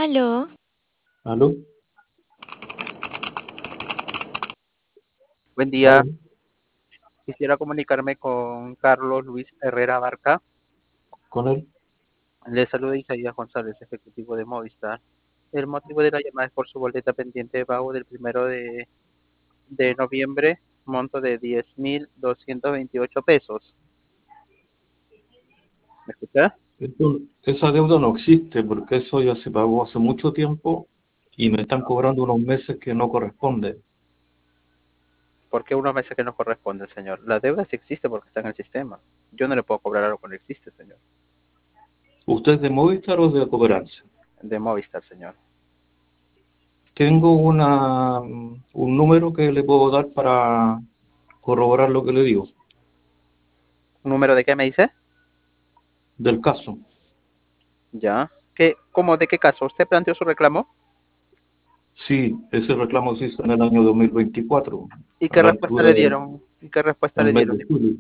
Aló, ¿Aló? Buen día, ¿Aló? quisiera comunicarme con Carlos Luis Herrera Barca. ¿Con él? Le saluda Isaías González, ejecutivo de Movistar. El motivo de la llamada es por su boleta pendiente de pago del 1 de noviembre, monto de 10.228 pesos. ¿Me escucha? Esa deuda no existe porque eso ya se pagó hace mucho tiempo y me están cobrando unos meses que no corresponde. ¿Por qué unos meses que no corresponde, señor? La deuda sí existe porque está en el sistema. Yo no le puedo cobrar algo que no existe, señor. ¿Usted es de Movistar o de Cooperanza? De Movistar, señor. Tengo un número que le puedo dar para corroborar lo que le digo, ¿Un número de qué me dice? del caso. Ya. ¿Cómo, de qué caso? ¿Usted planteó su reclamo? Sí, ese reclamo se hizo en el año 2024, ¿Y a qué la respuesta altura le del dieron? ¿Y qué respuesta el le mes dieron? de julio.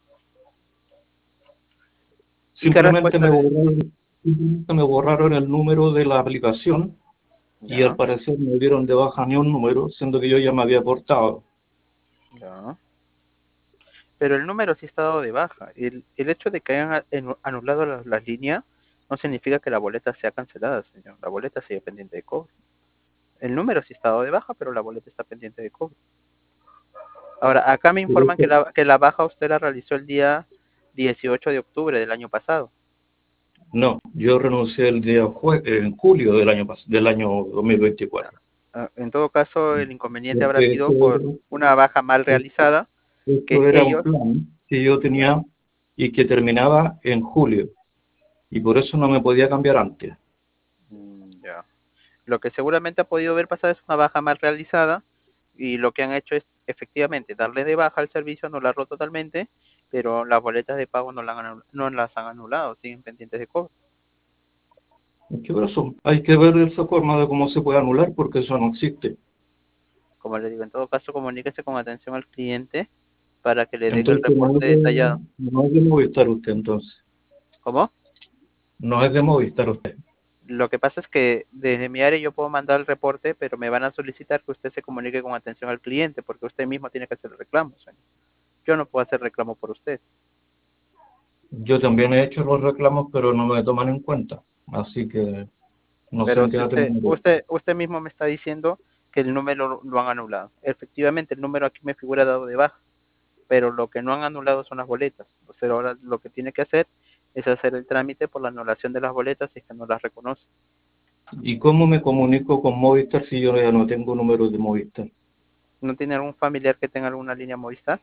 ¿Y qué Simplemente respuesta le dieron? simplemente me borraron el número de la aplicación y al Ya, parecer no dieron de baja ni un número, siendo que yo ya me había aportado. ya. Pero el número sí está dado de baja. El hecho de que hayan anulado las líneas no significa que la boleta sea cancelada, señor. La boleta sigue pendiente de cobro. El número sí está dado de baja, pero la boleta está pendiente de cobro. Ahora, acá me Pero informan que la baja usted la realizó el día 18 de octubre del año pasado. no, yo renuncié el día en julio del año 2024. En todo caso, el inconveniente habrá Porque sido por una baja mal realizada esto que era un ellos, plan que yo ya, tenía y que terminaba en julio. Y por eso no me podía cambiar antes. ya. Lo que seguramente ha podido ver pasar es una baja mal realizada y lo que han hecho es efectivamente darle de baja al servicio, anularlo totalmente, pero las boletas de pago no las han anulado, siguen pendientes de cobro. ¿Qué brazo? Hay que ver esa forma de cómo se puede anular porque eso no existe. Como le digo, en todo caso comuníquese con atención al cliente para que le den el Entonces reporte detallado. no es de Movistar usted, entonces. ¿Cómo? No es de Movistar usted. Lo que pasa es que desde mi área yo puedo mandar el reporte, pero me van a solicitar que usted se comunique con atención al cliente porque usted mismo tiene que hacer el reclamo, señor. Yo no puedo hacer reclamo por usted. Yo también he hecho los reclamos, pero no me toman en cuenta. Así que no sé Pero en qué si va a usted, terminar. usted, usted mismo me está diciendo que el número lo han anulado. Efectivamente, el número aquí me figura dado de baja, pero lo que no han anulado son las boletas. O sea, ahora lo que tiene que hacer es hacer el trámite por la anulación de las boletas si es que no las reconoce. ¿Y cómo me comunico con Movistar si yo ya no tengo número de Movistar? ¿No tiene algún familiar que tenga alguna línea Movistar?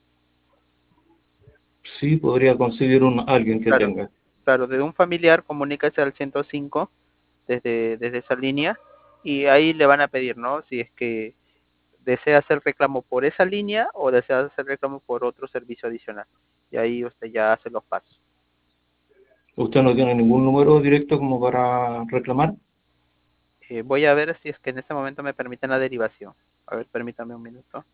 Sí, podría conseguir alguien que Claro, tenga. claro, de un familiar comunícase al 105 desde esa línea y ahí le van a pedir, ¿no? Si es que desea hacer reclamo por esa línea o desea hacer reclamo por otro servicio adicional. Y ahí usted ya hace los pasos. ¿Usted no tiene ningún número directo como para reclamar? Voy a ver si es que en este momento me permiten la derivación. A ver, permítame un minuto.